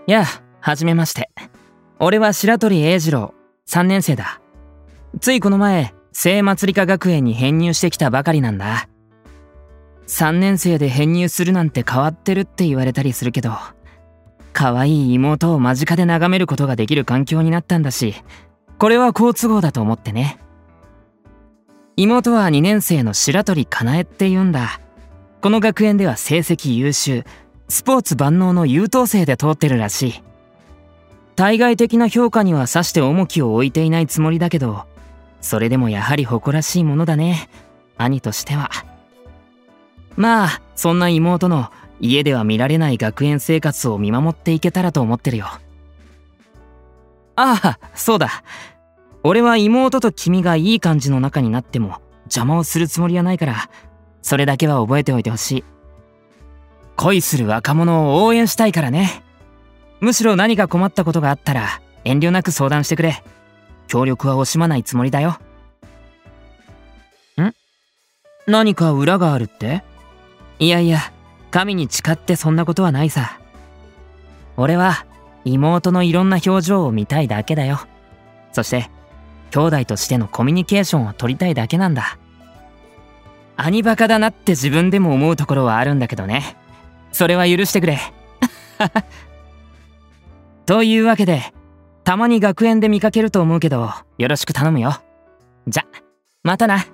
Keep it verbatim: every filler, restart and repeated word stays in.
やあ、はじめまして。俺は白鳥英二郎、さんねん生だ。ついこの前、聖祭り科学園に編入してきたばかりなんだ。さんねん生で編入するなんて変わってるって言われたりするけど、可愛い妹を間近で眺めることができる環境になったんだし、これは好都合だと思ってね。妹はにねん生の白鳥かなえって言うんだ。この学園では成績優秀、スポーツ万能の優等生で通ってるらしい。対外的な評価にはさして重きを置いていないつもりだけど、それでもやはり誇らしいものだね、兄としては。まあそんな妹の家では見られない学園生活を見守っていけたらと思ってるよ。ああ、そうだ。俺は妹と君がいい感じの仲になっても邪魔をするつもりはないから、それだけは覚えておいてほしい。恋する若者を応援したいからね。むしろ何か困ったことがあったら遠慮なく相談してくれ。協力は惜しまないつもりだよ。ん？何か裏があるって？いやいや、神に誓ってそんなことはないさ。俺は妹のいろんな表情を見たいだけだよ。そして兄弟としてのコミュニケーションを取りたいだけなんだ。兄バカだなって自分でも思うところはあるんだけどね。それは許してくれ。というわけで、たまに学園で見かけると思うけど、よろしく頼むよ。じゃ、またな。